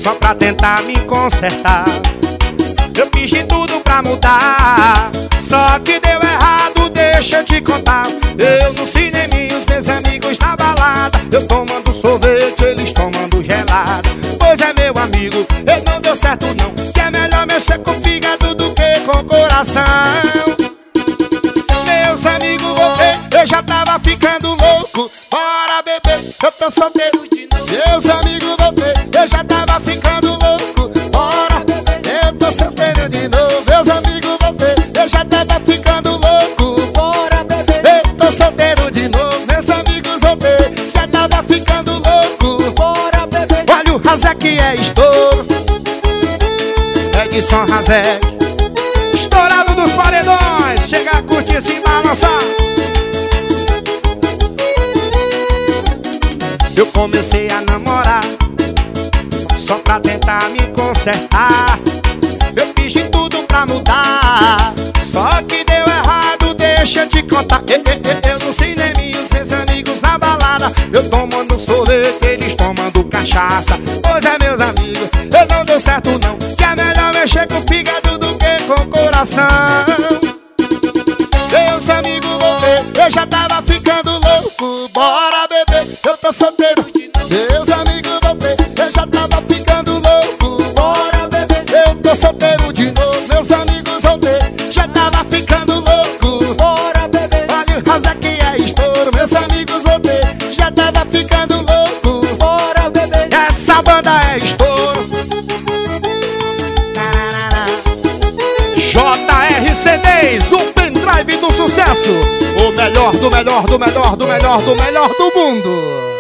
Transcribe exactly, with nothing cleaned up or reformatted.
só pra tentar me consertar. Eu fiz de tudo pra mudar, só que deu errado, deixa eu te contar. Eu no cinema e os meus amigos na balada, eu tomando sorvete, eles tomando gelado. Pois é, meu amigo, eu não deu certo não, que é melhor mexer com fígado do que com coração. Meus amigos, você, eu já tava ficando louco. Bora beber, eu tô solteiro de novo. Meus amigos, você, eu já tava ficando louco. Bora beber, eu tô solteiro de novo. Meus amigos, você, eu já tava ficando louco. Bora beber, eu tô solteiro de novo. Meus amigos, você, já tava ficando louco. Bora beber. Olha o Razé que é estouro, Edson Razé, estourado dos paredões. Chega a curtir, se balançar. Eu comecei a namorar, só pra tentar me consertar. Eu fiz de tudo pra mudar, só que deu errado, deixa eu te contar. Eu, eu, eu no cinema e os meus amigos na balada, eu tomando sorvete, eles tomando cachaça. Pois é, meus amigos, eu não deu certo não, que é melhor mexer com fígado do que com coração. Meus amigos, você, eu já tava ficando louco. Bora beber, eu tô solteiro de novo. Meus amigos, você, eu já tava ficando louco. Bora beber, eu tô solteiro de novo. Meus amigos, você, já tava ficando louco. Bora beber, olha o Razé que é estouro. Meus amigos, você, já tava ficando louco. Bora beber, essa banda é estouro. J R C dez, o pendrive do sucesso. O melhor do melhor do melhor do melhor do melhor do mundo.